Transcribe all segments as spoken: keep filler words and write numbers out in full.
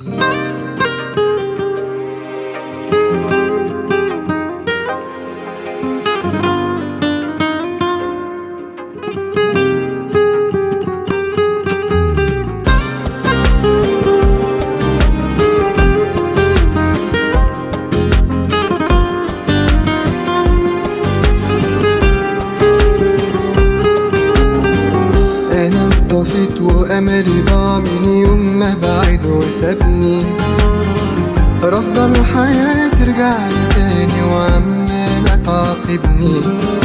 وأملي ضاع من يوم ما بعد وسابني، رافضة الحياة ترجعلي تاني وعمالة تعاقبني.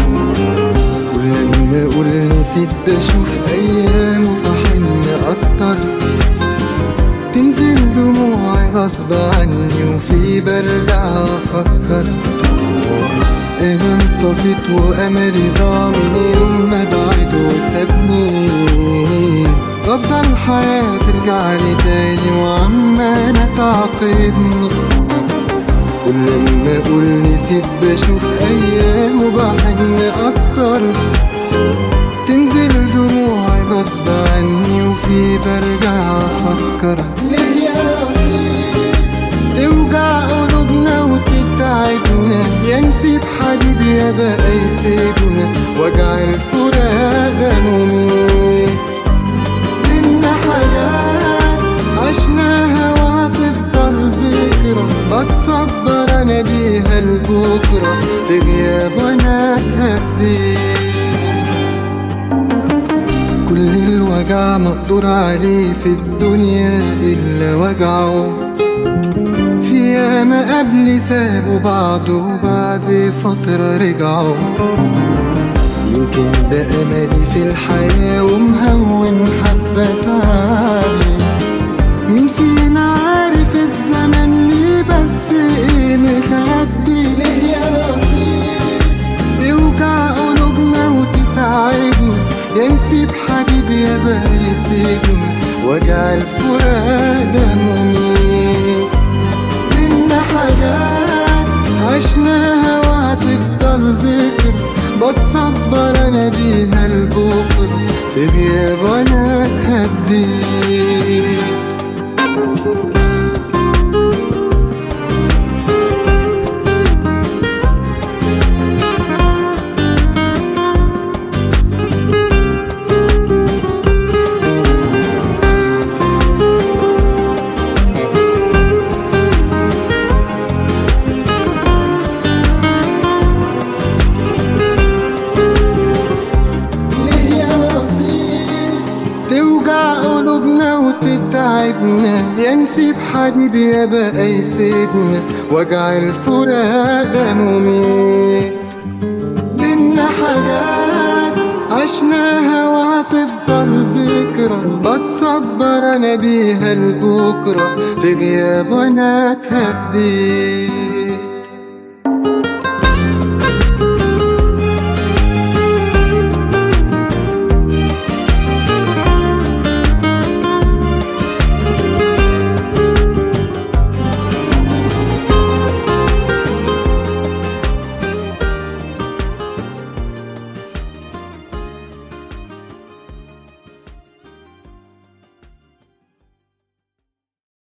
ولما أقول نسيت بشوف أيامه فحن أكتر، تنزل دموعي غصب عني وفي برجع أفكر. أنا انطفيت وأملي ضاع من يوم ما بعد وسابني، رافضة الحياة ترجعلي تاني وعمالة تعاقبني. كل لما أقول نسيت بشوف أيام وبحن أكتر، تنزل دموعي غصب عني وفي برجع أفكر. ليه يا نصيب توجع قلوبنا وتتعبنا، يا نسيب حبيبي يا بقى يسيبنا، وجع الفراق ده مميت. بينا حاجات عشناها وهتفضل ذكرى، بتصبر انا بيها لبكرة، في غياب وانا اتهديت. كل الوجع مقدور عليه في الدنيا الا وجعه، في ياما قبل سابوا بعض وبعد فترة رجعوا. يمكن ده أملي في الحياة ومهون حبة تعبي، مين فينا عارف الزمن ليه بس ايه مخبي. ليه يا نصيب توجع قلوبنا وتتعبنا، يا نسيب حبيبي يا بقى يسيبنا، وجع الفراق ده مميت. بينا حاجات عشناها وهتفضل ذكر، بتصبر انا بيها لبكرة، في غياب وانا اتهديت. توجع قلوبنا وتتعبنا، يا نسيب حبيبي يا بقى يسيبنا، وجع الفراق ده مميت. بينا حاجات عشناها وهتفضل ذكرى، بتصبر انا بيها لبكرة، في غياب وانا اتهديت.